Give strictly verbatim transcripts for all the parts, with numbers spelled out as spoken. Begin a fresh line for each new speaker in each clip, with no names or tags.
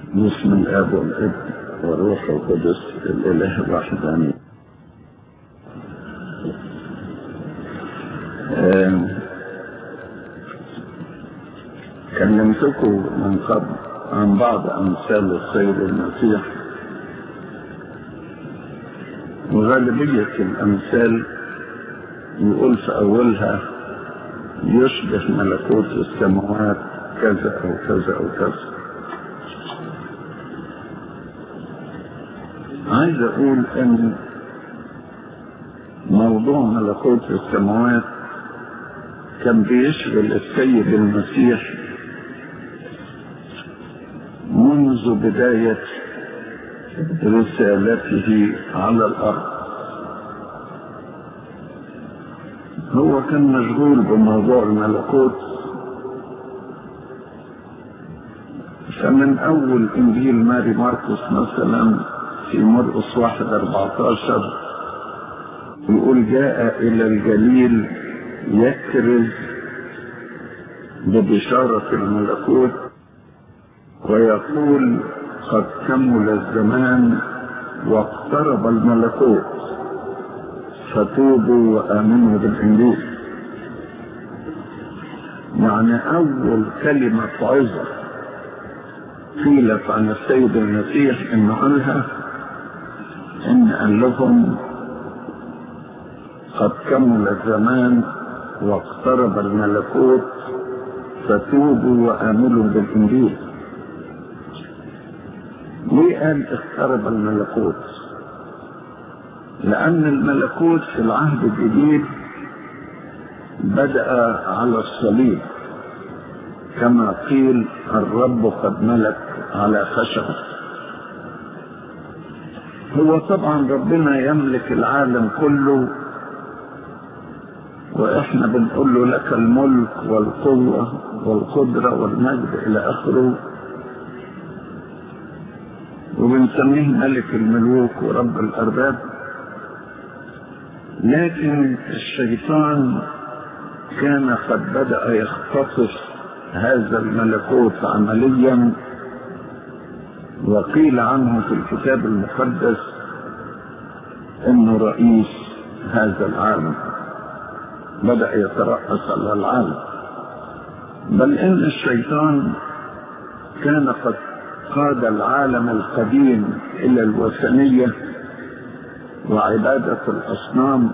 بسم الاب والابن والروح القدس الاله الواحد امين. كلمتكم من قبل عن بعض امثال السيد المسيح، وغالبية الامثال يقول في اولها يشبه ملكوت السماوات كذا او كذا او كذا. عايز اقول ان موضوع ملكوت السماوات كان بيشغل السيد المسيح منذ بداية رسالته على الارض. هو كان مشغول بموضوع الملكوت، فمن اول انجيل ماري ماركوس مثلا في مرقس واحد اربعتاشر يقول جاء الى الجليل يكرز ببشارة الملكوت ويقول قد كمل الزمان واقترب الملكوت فتوبوا وآمنوا بالإنجيل. يعني أول كلمة عظة قيلت عن السيد المسيح إنه قالها إن قال لهم قد كمل الزمان واقترب الملكوت فتوبوا وآمنوا بالإنجيل. ليه قال اقترب الملكوت؟ لأن الملكوت في العهد الجديد بدأ على الصليب، كما قيل الرب قد ملك على خشبه. هو طبعا ربنا يملك العالم كله، واحنا بنقول له لك الملك والقوة والقدرة والمجد الى اخره، وبنسميه ملك الملوك ورب الارباب. لكن الشيطان كان قد بدأ يختطف هذا الملكوت عمليا، وقيل عنه في الكتاب المقدس انه رئيس هذا العالم، بدأ يترأس على العالم. بل ان الشيطان كان قد قاد العالم القديم الى الوثنية وعبادة الأصنام،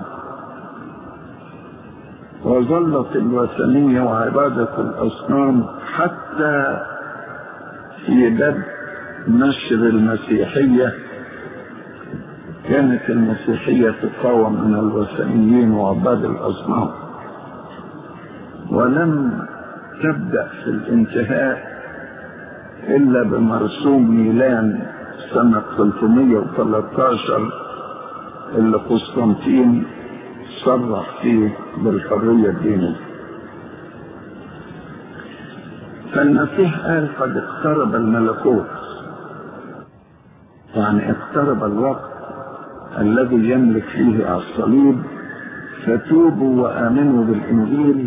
وظلت الوثنية وعبادة الأصنام حتى في بدء نشر المسيحية. كانت المسيحية تقاوم من الوثنيين وعباد الأصنام، ولم تبدأ في الانتهاء إلا بمرسوم ميلان سنة ثلاثمائة وثلاثة عشر اللي قسطنطين صرح فيه بالحرية الدينية. فالمسيح قال قد اقترب الملكوت، يعني اقترب الوقت الذي يملك فيه على الصليب، فتوبوا وآمنوا بالإنجيل.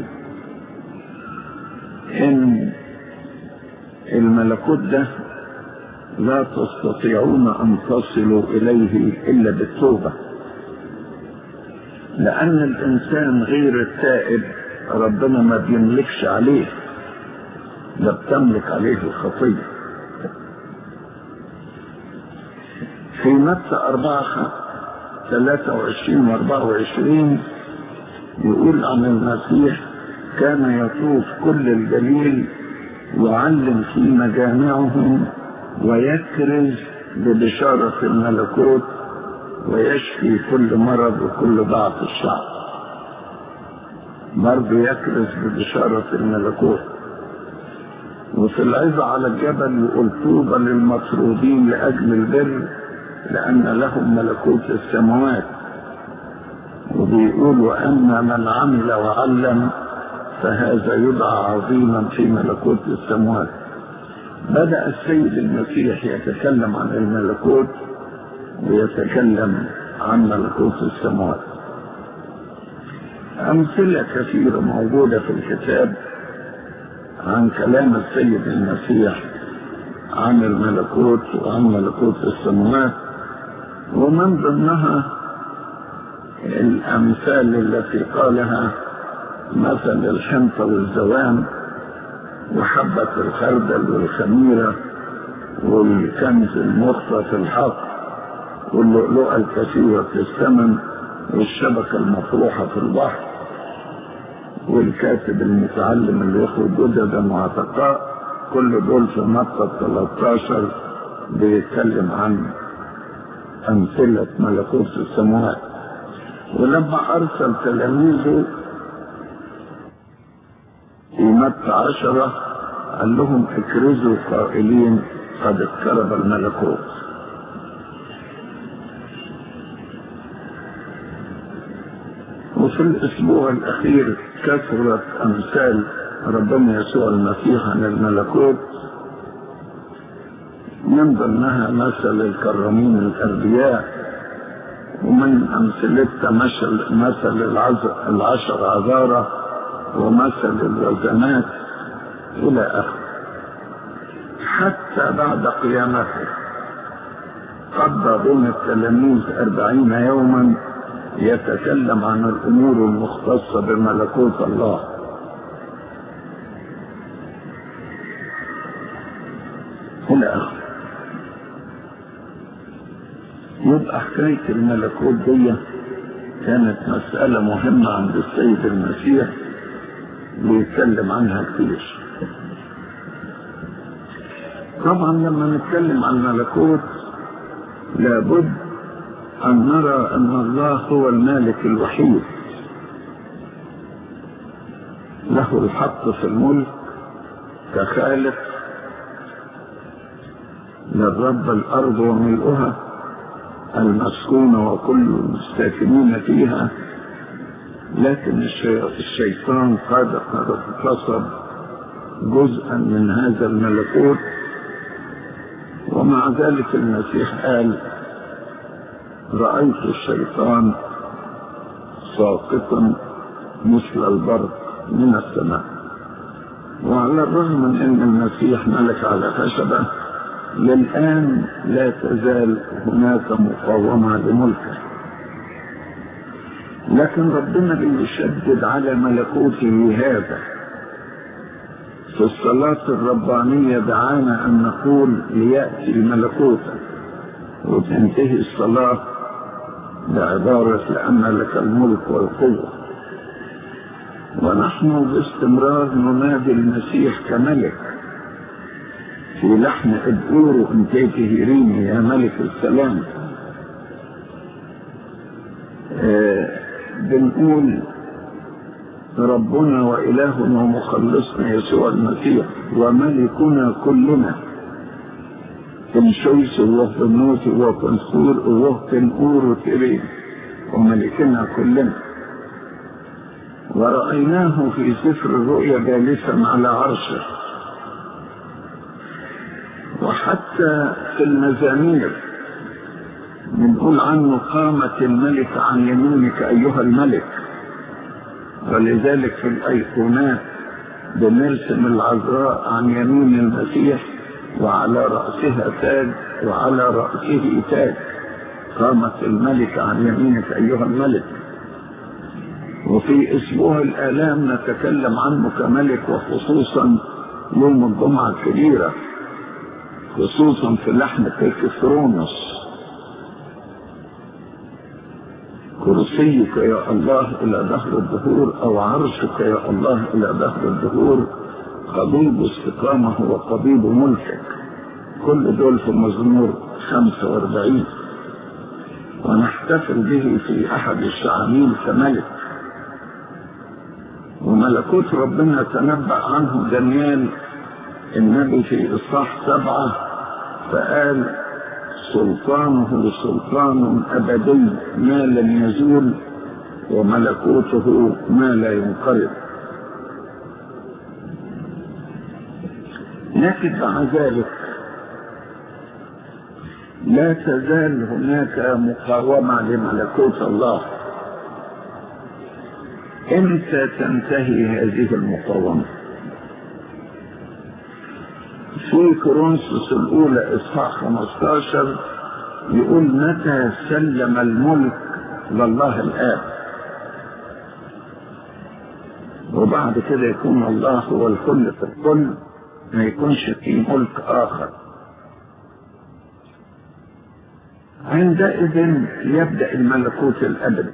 إن الملكوت ده لا تستطيعون أن تصلوا إليه إلا بالتوبة، لأن الإنسان غير التائب ربنا ما بيملكش عليه، لا بتملك عليه الخطية. في متى أربعة ثلاثة وعشرين وأربعة وعشرين يقول عن المسيح كان يطوف كل الجليل يعلم في مجامعهم ويكرز ببشارة الملكوت ويشفي كل مرض وكل ضعف الشعب. برضه يكرز ببشارة الملكوت. وفي العظة على الجبل يقول طوبى للمطرودين لأجل البر لأن لهم ملكوت السماوات. وبيقول وأما من عمل وعلم فهذا يدعى عظيما في ملكوت السماوات. بدأ السيد المسيح يتكلم عن الملكوت ويتكلم عن ملكوت السماوات. أمثلة كثيرة موجودة في الكتاب عن كلام السيد المسيح عن الملكوت وعن ملكوت السماوات، ومن ضمنها الأمثال التي قالها مثل الحنطة والزوان وحبة الخردل والخميرة والكنز المخفى في الحق واللؤلؤة الكثيرة في الثمن والشبكة المطروحة في البحر والكاتب المتعلم اللي يخرج جددا وعتقاء. كل دول في متى ثلاثة عشر بيتكلم عن أمثلة ملكوت السماوات. ولما أرسل تلاميذه في متى عشرة قال لهم اكرزوا قائلين قد اقترب الملكوت. وفي الأسبوع الأخير كثرت أمثال ربنا يسوع المسيح عن الملكوت، من ضمنها مثل الكرامين الأنبياء، ومن أمثلتها مثل مثل العشر عذارى ومثل الوزنات إلى آخره. حتى بعد قيامته قضى بين التلاميذ أربعين يوما يتكلم عن الأمور المختصة بملكوت الله. إلى آخره. يبقى حكاية الملكوت دي كانت مسألة مهمة عند السيد المسيح ويتكلم عنها كتير. طبعا لما نتكلم عن الملكوت لابد أن نرى أن الله هو المالك الوحيد، له الحق في الملك كخالق، للرب الأرض وملؤها المسكونة وكل الساكنين فيها. لكن الشيطان قد اغتصب جزءا من هذا الملكوت، ومع ذلك المسيح قال رأيت الشيطان ساقطا مثل البرق من السماء. وعلى الرغم من أن المسيح ملك على خشبة، للآن لا تزال هناك مقاومة لملكه، لكن ربنا بيشدد على ملكوته هذا. في الصلاة الربانية دعانا أن نقول ليأتي الملكوت، وتنتهي الصلاة بعبارة لأن لك الملك والقوة. ونحن باستمرار ننادي المسيح كملك في لحن ادعوه انتيته ريني يا ملك السلام. آه بنقول ربنا وإلهنا ومخلصنا يسوع المسيح وملكنا كلنا تنشيس وفنوت وفنسور وفنور وترين وملكنا كلنا. ورأيناه في سفر الرؤيا جالسا على عرشه، وحتى في المزامير بنقول عنه قامت الملك عن يمينك أيها الملك. ولذلك في الأيقونات بنرسم العذراء عن يمين المسيح وعلى رأسها تاج وعلى رأسه تاج، قامت الملك عن يمينك أيها الملك. وفي أسبوع الآلام نتكلم عنه كملك، وخصوصا يوم الجمعة الكبيرة، خصوصا في لحن كيكسترونوس كرسيك يا الله إلى دهر الدهور، أو عرشك يا الله إلى دهر الدهور، قضيب استقامة وقضيب ملكك. كل دول في مزمور خمسة واربعين، ونحتفل به في أحد الشعانين كملك. وملكوت ربنا تنبأ عنه دانيال النبي في إصحاح سبعة، فقال سلطانه سلطان أبدي ما لن يزول، وملكوته ما لا ينقرض. لكن مع ذلك لا تزال هناك مقاومة لملكوت الله. إمتى تنتهي هذه المقاومة؟ في في كورنثوس الأولى إصحاح خمسة عشر يقول متى سلم الملك لله الآب، وبعد كده يكون الله هو الكل في الكل، ما يكونش في ملك آخر. عندئذ يبدأ الملكوت الأبدي،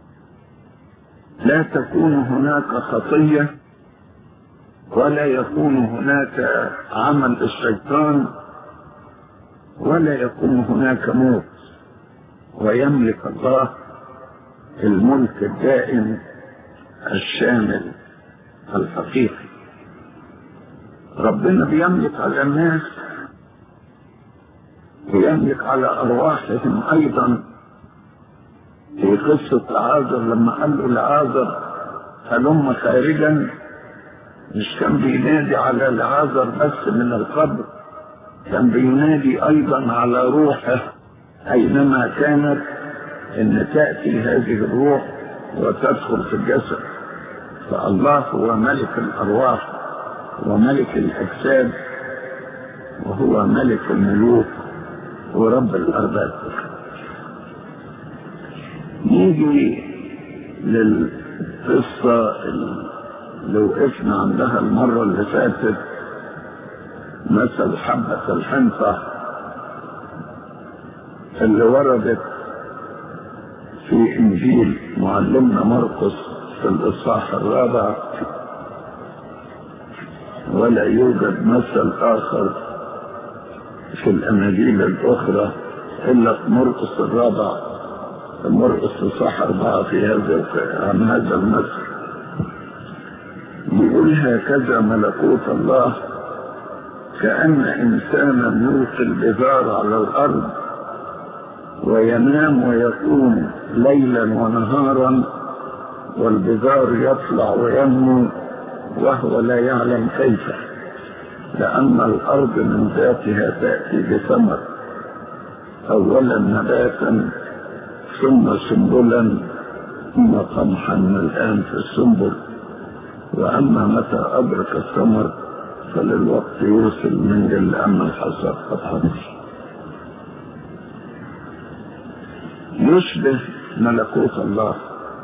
لا تكون هناك خطية ولا يكون هناك عمل الشيطان ولا يكون هناك موت، ويملك الله الملك الدائم الشامل الحقيقي. ربنا بيملك على الناس ويملك على أرواحهم أيضا. في قصة لعازر لما قال له لعازر هلم خارجا، مش كان بينادي على لعازر بس من القبر، كان بينادي أيضا على روحه أينما كانت إن تأتي هذه الروح وتدخل في الجسد. فالله هو ملك الأرواح وملك الأجساد، وهو ملك الملوك ورب الأرباب. نيجي للقصة اللي وقفنا عندها المرة اللي فاتت، مثل حبة الحنطة اللي وردت في إنجيل معلمنا مرقس في الإصحاح الرابع، ولا يوجد مثل آخر في الأناجيل الأخرى إلا في مرقس الرابع، مرقس الإصحاح أربعة في هذا عن هذا المثل. يقول هكذا ملكوت الله كأن إنسانا يلقي البذار على الأرض وينام ويقوم ليلا ونهارا، والبذار يطلع وينمو وهو لا يعلم كيف، لأن الأرض من ذاتها تأتي بثمر، أولا نباتا ثم سنبلا ثم قمحا الآن في السنبل، وأما متى أدرك الثمر فللوقت يوصل من جل أما الحصاد قد حدث. يشبه ملكوت الله.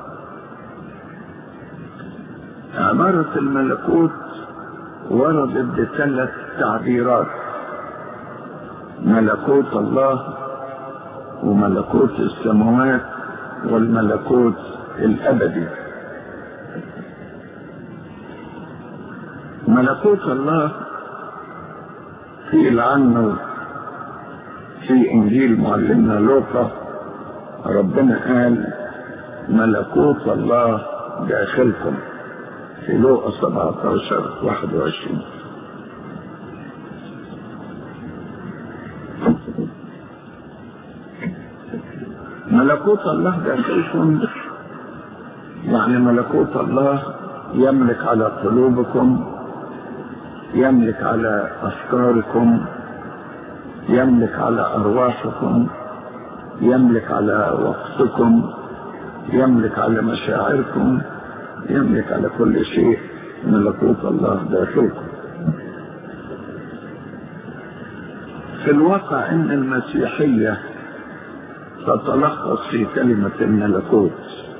عبارة الملكوت وردت بثلاث تعبيرات: ملكوت الله وملكوت السماوات والملكوت الأبدي. ملكوت الله قيل عنه في إنجيل معلمنا لوقا، ربنا قال ملكوت الله داخلكم في لوقا سبعة عشر واحد وعشرين. ملكوت الله داخلكم يعني ملكوت الله يملك على قلوبكم، يملك على أفكاركم، يملك على أرواحكم، يملك على وقتكم، يملك على مشاعركم، يملك على كل شيء. ملكوت الله داخلكم. في الواقع إن المسيحية تتلخص في كلمة الملكوت.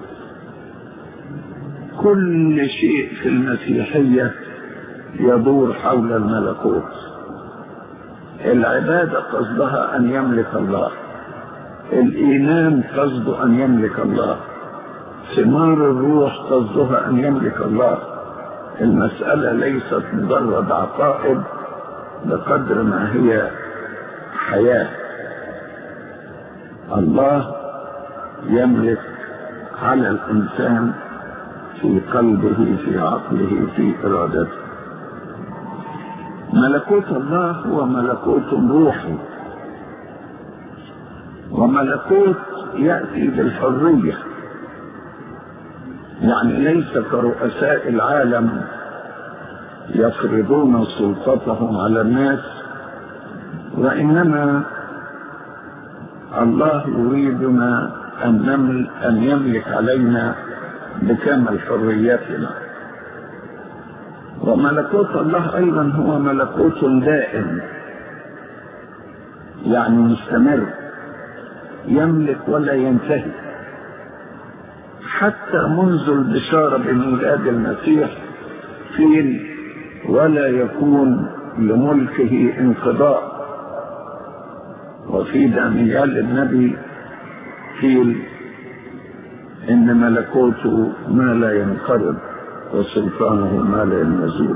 كل شيء في المسيحية يدور حول الملكوت. العبادة قصدها أن يملك الله، الإيمان قصده أن يملك الله، ثمار الروح قصدها أن يملك الله. المسألة ليست مجرد عقائد بقدر ما هي حياة. الله يملك على الإنسان في قلبه، في عقله، في إرادته. ملكوت الله هو ملكوت روحي، وملكوت يأتي بالحرية، يعني ليس كرؤساء العالم يفرضون سلطتهم على الناس، وإنما الله يريدنا أن يملك علينا بكامل حريتنا. وملكوت الله أيضا هو ملكوت دائم، يعني مستمر، يملك ولا ينتهي. حتى منذ البشارة بميلاد المسيح قيل ولا يكون لملكه انقضاء، وفي دانيال النبي قيل إن ملكوته ما لا ينقرض وسلطانه ما لا يزول.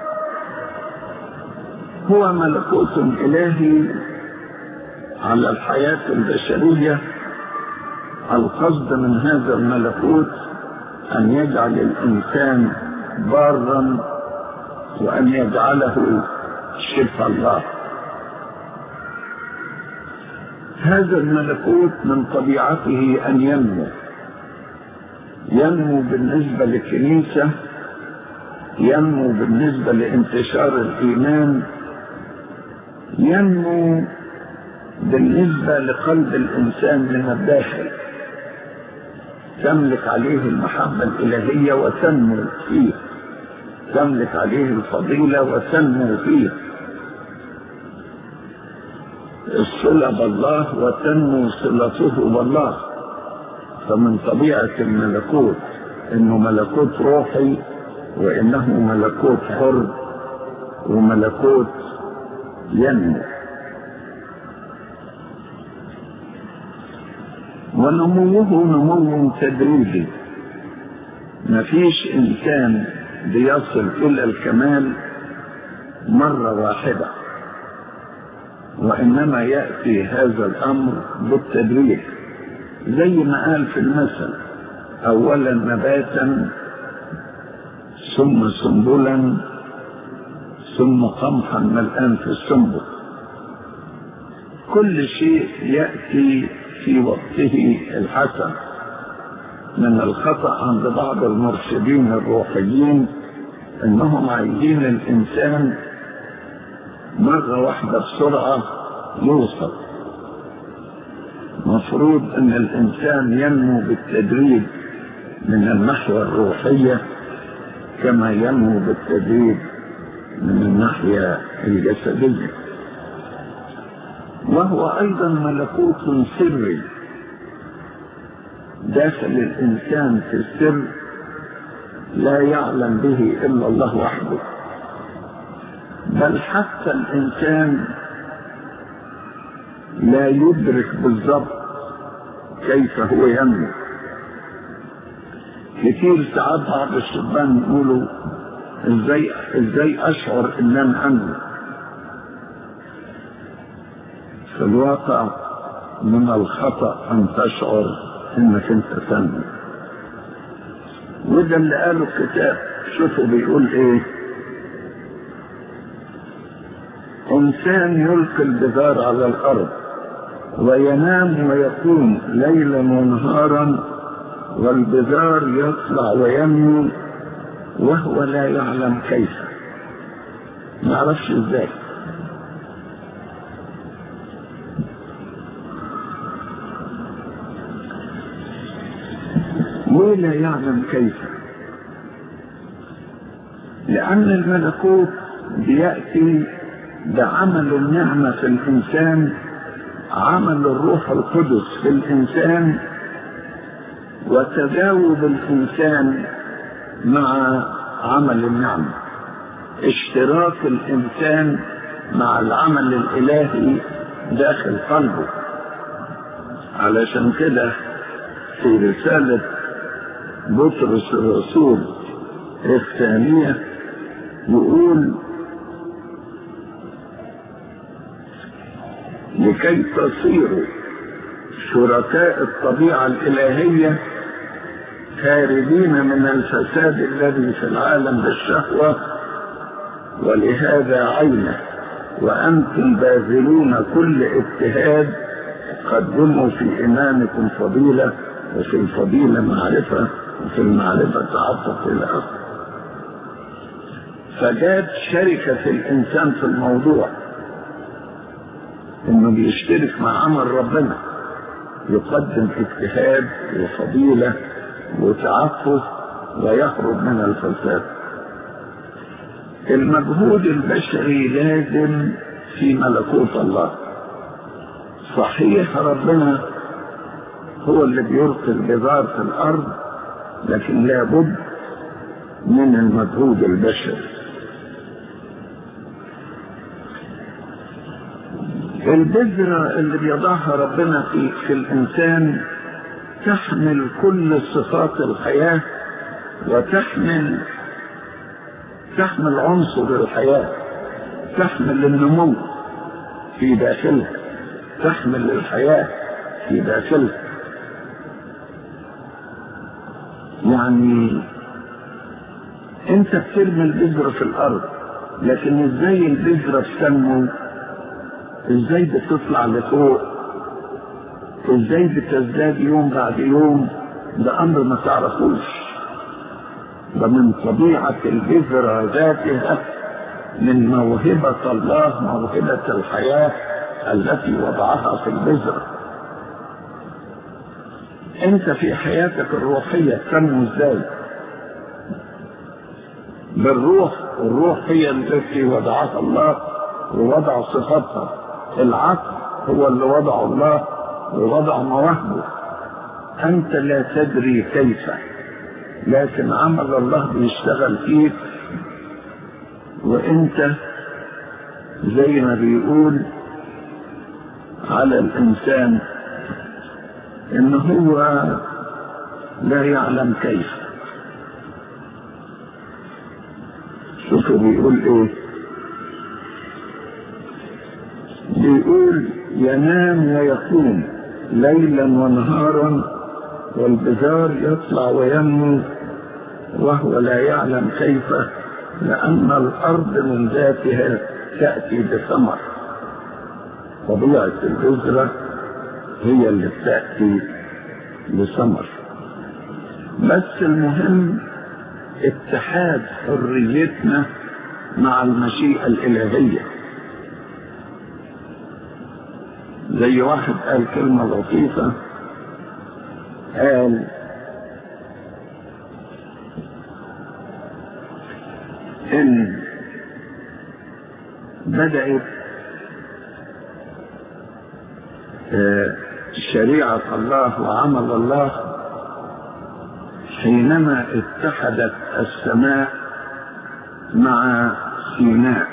هو ملكوت إلهي على الحياة البشرية. القصد من هذا الملكوت أن يجعل الإنسان بارا وأن يجعله شبه الله. هذا الملكوت من طبيعته أن ينمو، ينمو بالنسبة للكنيسة، ينمو بالنسبة لانتشار الإيمان، ينمو بالنسبة لقلب الإنسان من الداخل، تملك عليه المحبة الإلهية وتنمو فيه، تملك عليه الفضيلة وتنمو فيه، الصلة بالله وتنمو صلته بالله. فمن طبيعة الملكوت إنه ملكوت روحي، وإنه ملكوت حر وملكوت ينمو. ونموه نمو تدريجي، مفيش إنسان بيصل إلى الكمال مرة واحدة، وإنما يأتي هذا الأمر بالتدريج، زي ما قال في المثل: أولا نباتا ثم سنبلا ثم قمحا ملآن في السنبل. كل شيء يأتي في وقته الحسن. من الخطأ عند بعض المرشدين الروحيين انهم عايزين الانسان مرة واحدة بسرعة يوصل. مفروض ان الانسان ينمو بالتدريج من الناحية الروحية كما ينمو بالتدريج من الناحية الجسدية. وهو ايضا ملكوت سري داخل الانسان في السر، لا يعلم به الا الله وحده. بل حتى الانسان لا يدرك بالضبط كيف هو ينمو. كتير ساعات بعض الشبان يقولوا ازاي ازاي اشعر ان انا انمو. في الواقع من الخطأ ان تشعر انك انت تنمو. وده اللي قاله الكتاب. شوفوا بيقول ايه: انسان يلقي البذار على الارض وينام ويقوم ليلا ونهارا، والبذار يطلع وينمو وهو لا يعلم كيف. ما يعرفش ازاي. ليه لا يعلم كيف؟ لأن الملكوت بيأتي بعمل النعمة في الإنسان، عمل الروح القدس في الإنسان، وتجاوب الإنسان مع عمل النعمة، اشتراك الإنسان مع العمل الإلهي داخل قلبه. علشان كده في رسالة بطرس الرسول الثانية يقول: لكي تصيروا شركاء الطبيعة الإلهية خارجين من الفساد الذي في العالم بالشهوة، ولهذا عينه وأنتم باذلون كل اجتهاد قدموا في إيمانكم فضيلة، وفي الفضيلة معرفة، وفي المعرفة تعطف إلى آخره. فجاءت شركة الإنسان في الموضوع، إنه بيشترك مع عمل ربنا، يقدم اجتهاد وفضيلة وتعفف ويهرب من الفساد. المجهود البشري لازم في ملكوت الله. صحيح ربنا هو اللي بيلقي البذار في الأرض، لكن لابد من المجهود البشري. البذرة اللي بيضعها ربنا في, في الإنسان تحمل كل صفات الحياة، وتحمل تحمل عنصر الحياة، تحمل النمو في داخلها، تحمل الحياة في داخلها. يعني انت بترمي البذرة في الارض، لكن ازاي البذرة بتنمو، ازاي بتطلع لفوق، ازاي بتزداد يوم بعد يوم، ده امر ما تعرفوش. ده من طبيعة البذرة ذاتها، من موهبة الله، موهبة الحياة التي وضعها في البذرة. انت في حياتك الروحية تنمو ازاي؟ بالروح. الروح هي التي وضعها الله ووضع صفاتها. العقل هو اللي وضع الله ووضع مواهبه. انت لا تدري كيف، لكن عمل الله بيشتغل فيك. وانت زي ما بيقول على الانسان ان هو لا يعلم كيف. شوفوا بيقول ايه، بيقول ينام ويقوم ليلا ونهارا، والبذار يطلع وينمو وهو لا يعلم كيف، لأن الأرض من ذاتها تأتي بثمر. طبيعة البذرة هي اللي بتأتي بثمر. بس المهم اتحاد حريتنا مع المشيئة الإلهية. زي واحد قال كلمة لطيفة، قال إن بدأت شريعة الله وعمل الله حينما اتحدت السماء مع سيناء.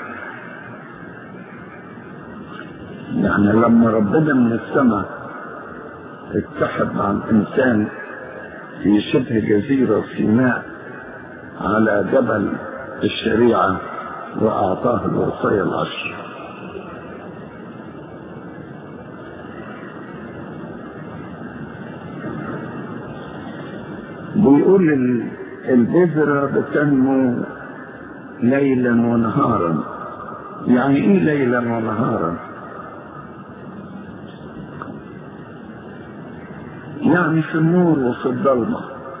يعني لما ربنا من السماء اتحد مع الإنسان في شبه جزيرة سيناء على جبل الشريعة وأعطاه الوصايا العشر. بيقول البذرة بتنمو ليلا ونهارا. يعني ايه ليلا ونهارا؟ يعني في النور وفي الظلمة،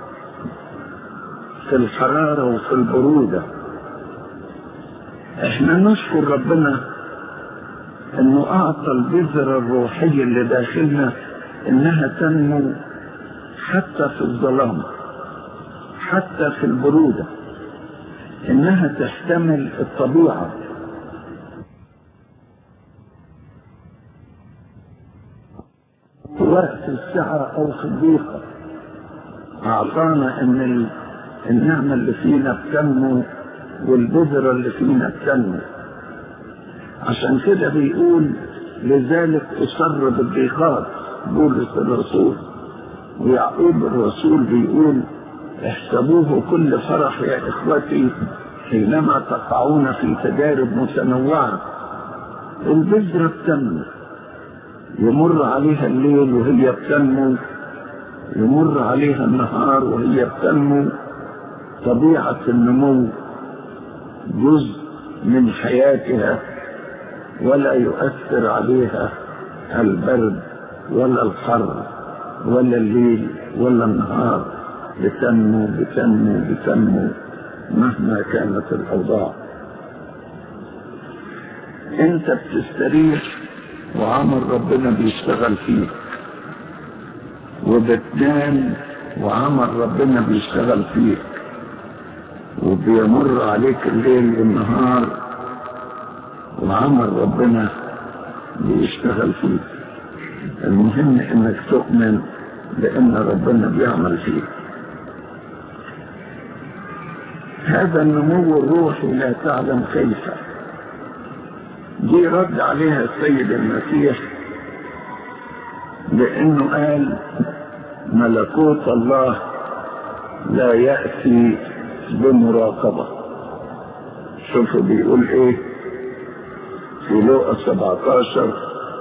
في الحرارة وفي البرودة. احنا نشكر ربنا انه اعطى البذرة الروحية اللي داخلنا انها تنمو حتى في الظلام، حتى في البرودة، انها تحتمل الطبيعة. وقت السعة او في الضيقة اعطانا ان النعمة اللي فينا بتنمو والبذرة اللي فينا بتنمو. عشان كده بيقول لذلك أسر بالضيقات بولس الرسول، ويعقوب الرسول بيقول احسبوه كل فرح يا إخوتي حينما تقعون في تجارب متنوعة. البذرة بتنمو، يمر عليها الليل وهي بتنمو، يمر عليها النهار وهي بتنمو. طبيعة النمو جزء من حياتها، ولا يؤثر عليها البرد ولا الحر ولا الليل ولا النهار. بتنمو بتنمو بتنمو مهما كانت الأوضاع. انت بتستريح وعمل ربنا بيشتغل فيك، وبتنام وعمل ربنا بيشتغل فيك، وب بيمر عليك الليل والنهار وعمل ربنا بيشتغل فيك. المهم انك تؤمن بان ربنا بيعمل فيك. هذا النمو الروحي لا تعلم كيف. دي رد عليها السيد المسيح لانه قال ملكوت الله لا يأتي بمراقبة. شوفوا بيقول ايه في لوقا سبعة عشر: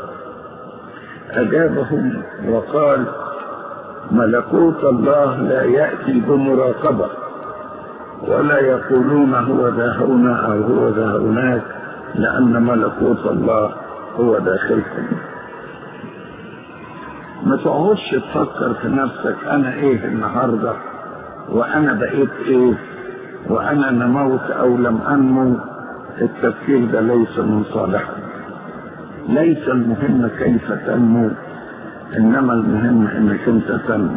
أجابهم وقال ملكوت الله لا يأتي بمراقبة، ولا يقولون هو ذا هنا أو هو ذا هناك، لأن ملكوت الله هو داخلكم. ما تقعدش تفكر في نفسك أنا إيه النهاردة، وأنا بقيت إيه، وأنا نموت أو لم أنمو. التفكير ده ليس من صالحك. ليس المهم كيف تنمو، إنما المهم إنك أنت تنمو.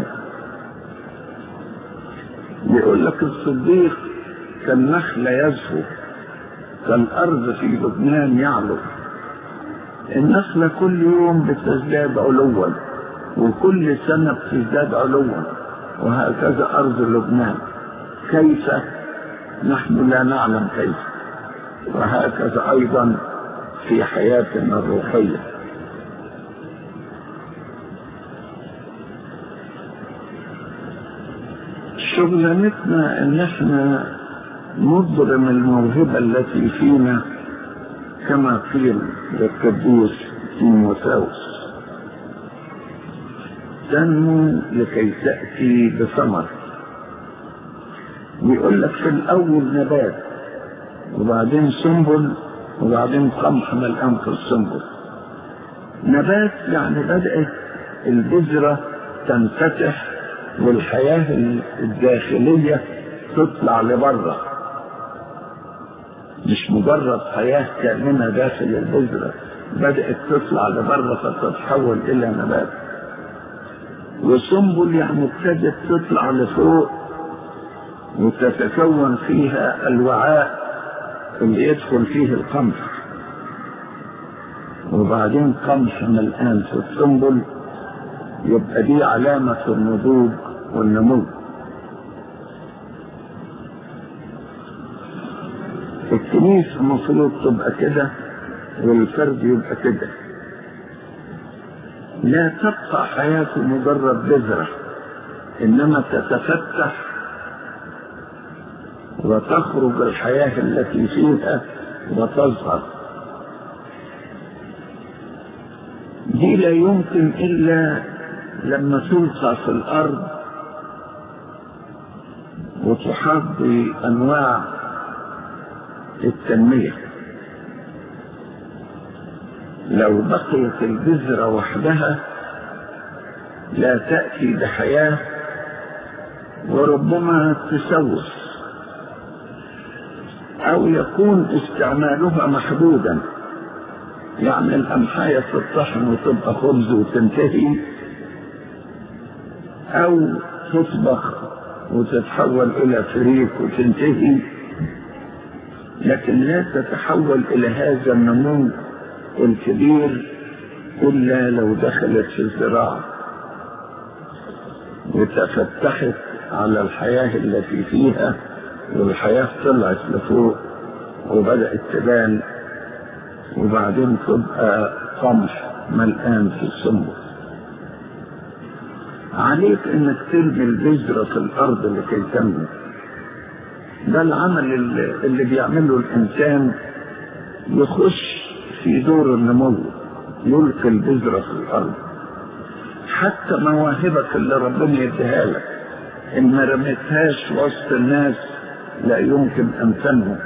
بيقول لك الصديق كالنخل يزهو، كالأرض في لبنان يعلو. النخلة كل يوم بتزداد علوا، وكل سنة بتزداد علوا، وهكذا أرض لبنان. كيف؟ نحن لا نعلم كيف. وهكذا أيضا في حياتنا الروحية. شغلانتنا ان احنا نضرم الموهبة التي فينا كما قيل للقديس تيموثاوس: تنمو لكي تأتي بثمر. بيقول لك في الأول نبات، وبعدين سنبل، وبعدين قمح ملقان في السنبل. نبات يعني بدأت البذرة تنفتح والحياة الداخلية تطلع لبره، مش مجرد حياة كامنة داخل البذرة، بدأت تطلع لبره فتتحول إلى نبات. وسنبل يعني ابتدت تطلع لفوق وتتكون فيها الوعاء اللي يدخل فيه القمح. وبعدين قمح ملقان في السنبل، يبقى دي علامة النضوج والنمو. الكنيسة المفروض تبقى كده، والفرد يبقى كده. لا تبقى حياته مجرد بذرة، إنما تتفتح وتخرج الحياة التي فيها وتظهر. دي لا يمكن إلا لما تلقى في الأرض وتحاط بأنواع التنمية. لو بقيت البذرة وحدها لا تأتي بحياة، وربما تسوس أو يكون استعمالها محدودا. يعني الأمحاية تطحن وتبقى خبز وتنتهي، أو تطبخ وتتحول إلى فريك وتنتهي، لكن لا تتحول إلى هذا النمو الكبير إلا لو دخلت في الزراعة وتفتحت على الحياة التي فيها، والحياة طلعت لفوق وبدأت تبان، وبعدين تبقى قمح ملقان في السنبل. عليك انك ترمي البذرة في الارض لكي تنمو. ده العمل اللي, اللي بيعمله الانسان، يخش في دور النمو، يلقي البذرة في الارض. حتى مواهبك اللي ربنا يديها لك ان ما رميتهاش وسط الناس لا يمكن ان تنمو.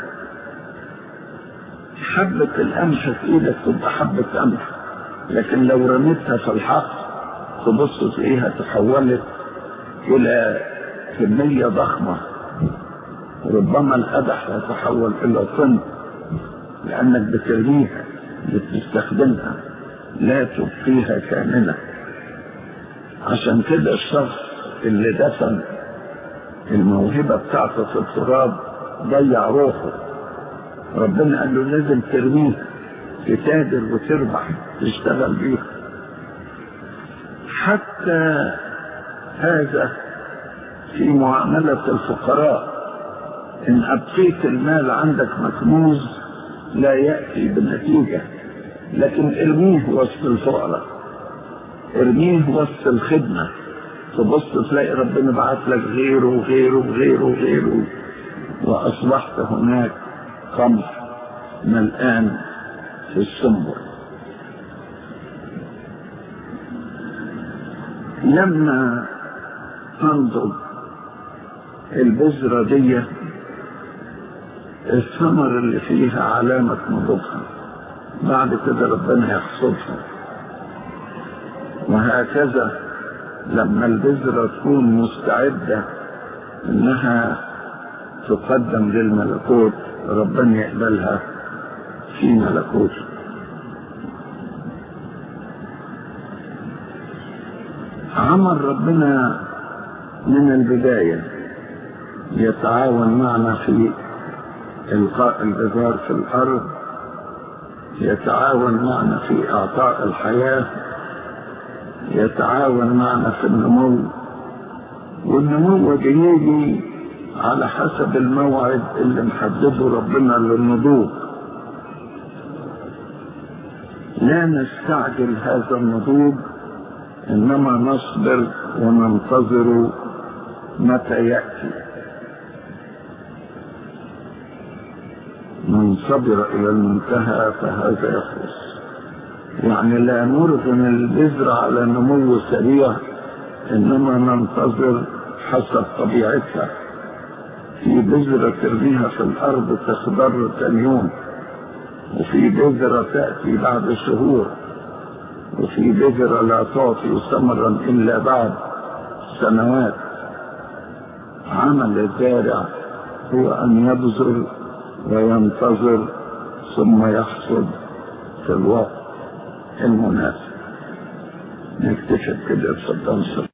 حبة القمح في ايدك تبقى حبة قمح، لكن لو رميتها في الحقل تبص تلاقيها تحولت الى كمية ضخمة، ربما القدح يتحول الى طن، لانك بترميها بتستخدمها لا تبقيها كاملة. عشان كده الشخص اللي دفن الموهبة بتاعته في التراب ضيع روحه. ربنا قال له لازم ترميه، تتاجر وتربح تشتغل بيه. حتى هذا في معاملة الفقراء، إن أبقيت المال عندك مكنوز لا يأتي بنتيجة، لكن ارميه وسط الفقراء، ارميه وسط الخدمة، تبص تلاقي ربنا بعت لك غيره وغيره وغيره وغيره، وأصبحت هناك قمح ملآن في السنبل. لما تنضج البذرة دي الثمر اللي فيها علامة نضوجها، بعد كده ربنا يحصدها. وهكذا لما البذرة تكون مستعدة انها تقدم للملكوت ربنا يقبلها في ملكوته. عمل ربنا من البداية يتعاون معنا في إلقاء البذار في الأرض، يتعاون معنا في إعطاء الحياة، يتعاون معنا في النمو، والنمو بيجي على حسب الموعد اللي محدده ربنا للنضوج. لا نستعجل هذا النضوج، إنما نصبر وننتظر متى يأتي. من صبر إلى المنتهى فهذا يخلص. يعني لا نرغم البذرة على نمو سريع، إنما ننتظر حسب طبيعتها. في بذرة ترميها في الأرض تخضر ثاني يوم، وفي بذرة تأتي بعد شهور، وفي بذرة لا تعطي ثمرا إلا بعد سنوات. عمل الزارع هو أن يبذر وينتظر ثم يحصد في الوقت المناسب. نكتشف كده. اتفضل.